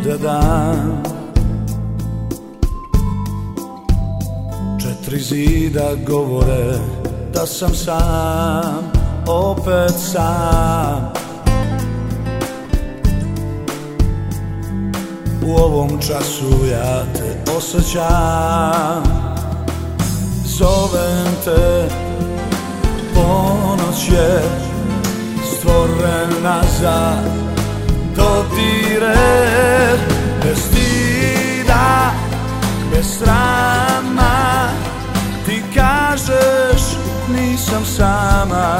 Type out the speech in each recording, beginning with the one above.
bude dan. 4 zida govore da sam sam, opet sam. U ovom času ja te osjećam. Zovem te, ponoć je stvorena za dodire. Bez stida, bez srama, ti kažeš nisam sama.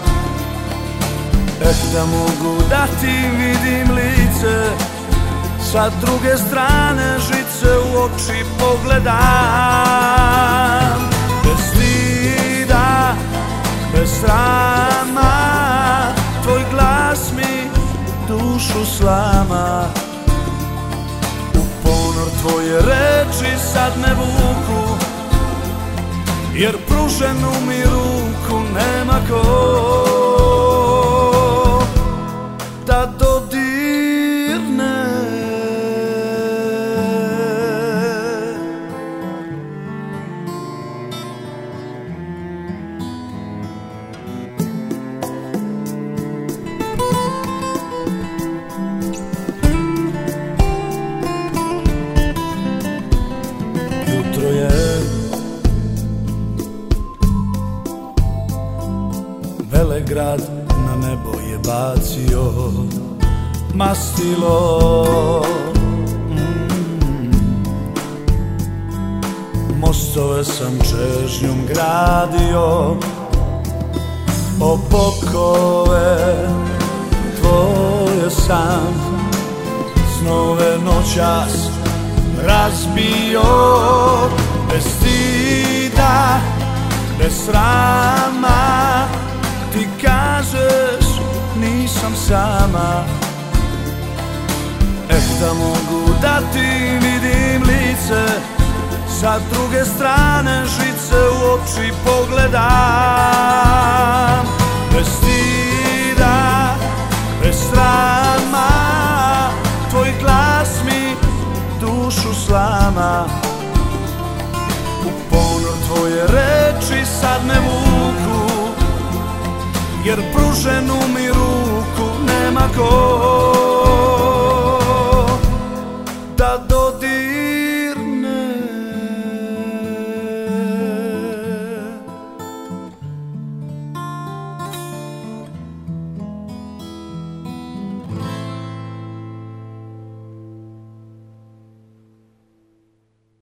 Da mogu da ti vidim lice, sa druge strane žice u oči pogledam. Bez stida, bez srama, tvoj glas mi dušu slama. U ponor tvoje reči sad me vuku, jer pruženu mi ruku nema ko da dodirne. Jutro je, Velegrad na nebo je bacio mastilo. Mostove sam čežnjom gradio, o bokove tvoje sam snove noćas razbio. Bez stida, bez srama, ti kažeš nisam sama. Da mogu da ti vidim lice, sa druge strane žice u oči pogledam. Bez stida, bez srama, tvoj glas mi dušu slama. U ponor tvoje reči sad me vuku, jer pruženu mi ruku nema ko